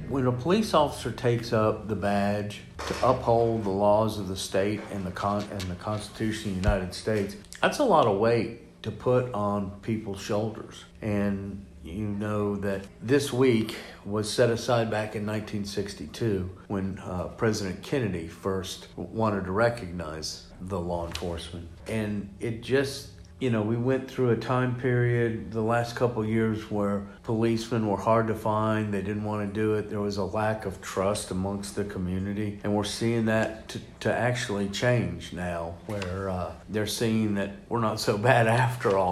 When a police officer takes up the badge to uphold the laws of the state and the Constitution of the United States, that's a lot of weight to put on people's shoulders. And you know that this week was set aside back in 1962 when President Kennedy first wanted to recognize the law enforcement. And it just, we went through a time period the last couple of years where policemen were hard to find. They didn't want to do it. There was a lack of trust amongst the community. And we're seeing that to actually change now, where they're seeing that we're not so bad after all.